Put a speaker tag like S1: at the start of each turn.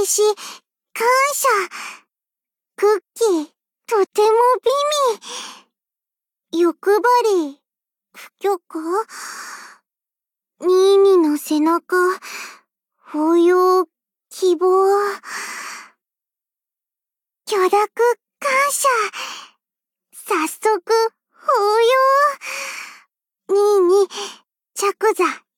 S1: 嬉しい、感謝。クッキー、とても美味。欲張り、不許可。ニーニの背中、抱擁、希望。許諾、感謝。早速、抱擁。ニーニ、着座、